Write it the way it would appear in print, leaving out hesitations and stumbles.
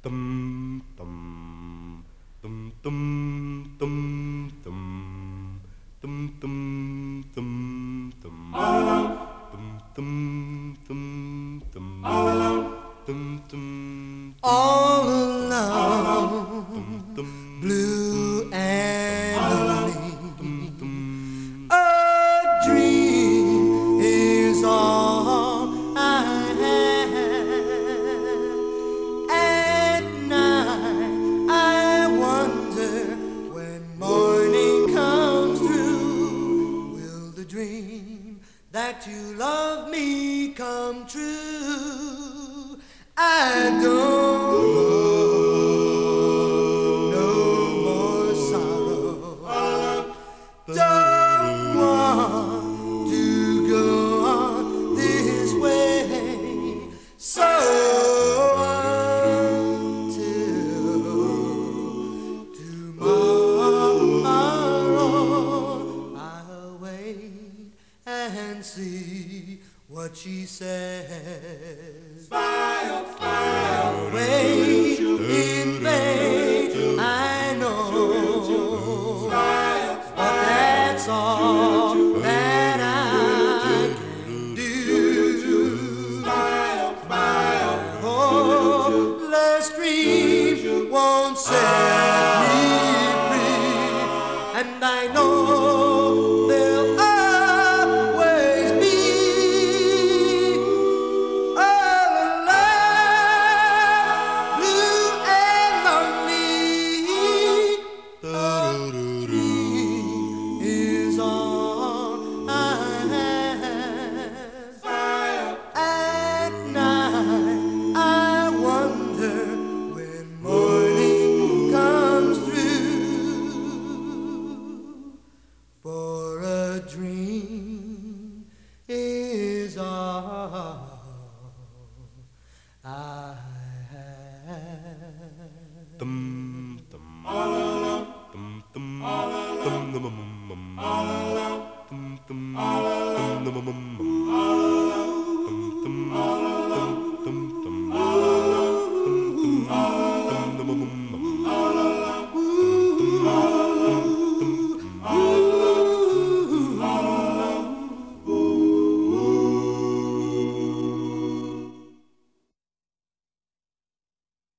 Dum dum dum dum dum dum dum dum dum dum dum dum dum dum dum All alone, blue and lonely. A dream is all I have. At night I wonder, when morning comes through, will the dream that you love me come true? I don't know no more sorrow. Don't want to go on this way. So until tomorrow, I'll wait and see what she says. I'll wait in vain, I know, but that's all that I can do. My hopeless dream won't set me free, and I know there'll always be all alone, blue and lonely. A dream is all I have. At night I wonder, when morning comes through, for a dream is all I have. dum dum dum dum dum dum dum dum dum dum dum